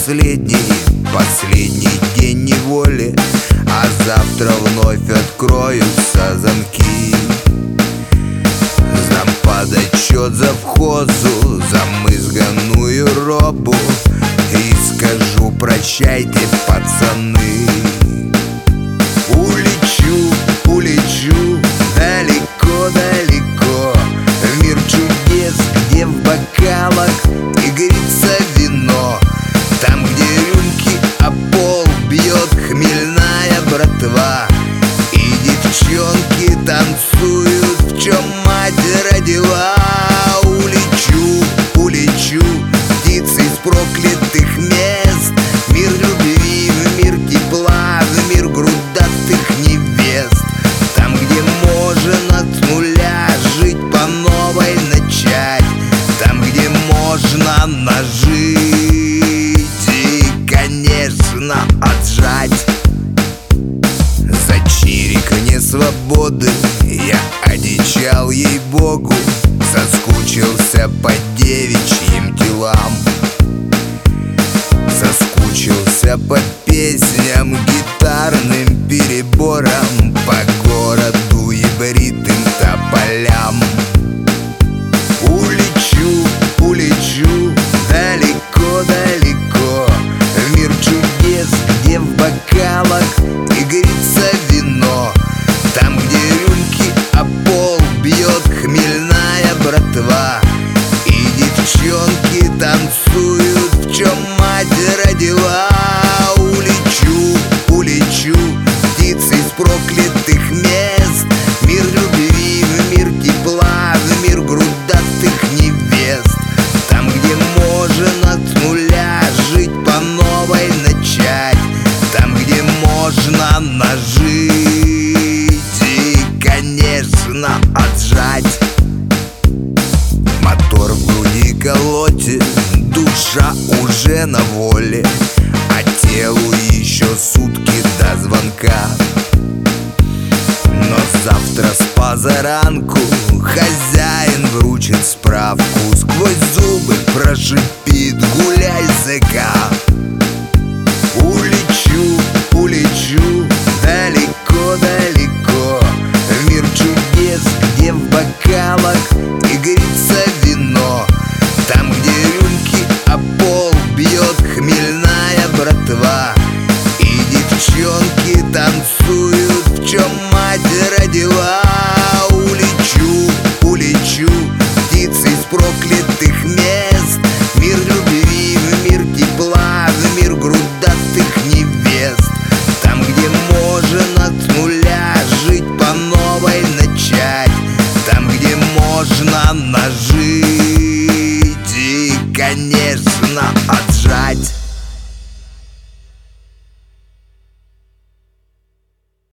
последний день неволи, а завтра вновь откроются замки. Сдам подотчет завхозу за мызганую робу и скажу: прощайте, пацаны. Улечу далеко-далеко в мир чудес, где в бокалах игрится вино, там, где рюмки о пол бьет хмельная братва, и девчонки танцуют, в чем мать родила. Улечу, птицы из проклятых мест, в мир любви, в мир тепла, в мир грудастых невест, там, где можно с нуля жить, по новой начать, там, где можно нажить и, конечно, отжать. За чириканье свободы я одичал, ей-богу, соскучился по девичьим телам, соскучился по песням, гитарным переборам, по городу и бритым тополям. Улечу далеко-далеко в мир чудес, где в бокалах игрится вино, там, где рюмки о пол бьет хмельная братва, и девчонки танцуют, в чем мать родила. Улечу, птицы из проклятых мест, в мир любви, в мир тепла, в мир грудастых невест, там, где можно с нуля жить, по новой начать, там, где можно нажить и, конечно, отжать. Мотор в груди колотит, душа уже на воле, а телу еще сутки до звонка. Но завтра с позаранку хозяин вручит справку, сквозь зубы прошипит: гуляй, зэка. Улечу далеко-далеко в мир чудес, где в бокалах игрится вино, там, где рюмки о пол бьет хмельная братва, и девчонки танцуют, в чем мать родила. Улечу, птицы из проклятых мест, в мир любви, в мир тепла, в мир грудастых невест, там, где можно с нуля жить, по новой начать, там, где можно нажить